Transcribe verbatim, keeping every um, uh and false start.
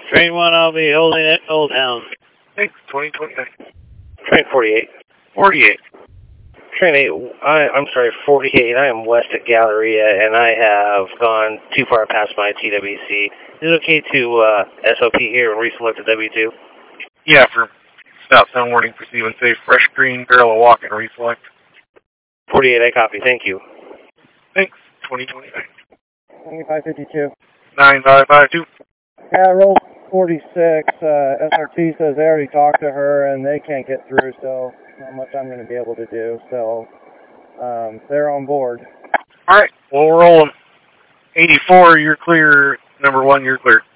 Train one, I'll be holding at Old Town. Thanks, twenty twenty-nine. Train forty-eight. forty-eight. Train eight, I, I'm sorry, forty-eight. I am west at Galleria, and I have gone too far past my T W C. Is it okay to uh, S O P here and reselect the W two? Yeah, for stop sound warning, proceed and say fresh green, barrel of walk and reselect. forty-eight, I copy. Thank you. Thanks, twenty twenty-nine. twenty-five fifty-two. nine five five two. Yeah, roll forty-six. Uh, S R T says they already talked to her and they can't get through, so not much I'm going to be able to do. So um, they're on board. All right, we'll roll them. eighty-four, you're clear. Number one, you're clear.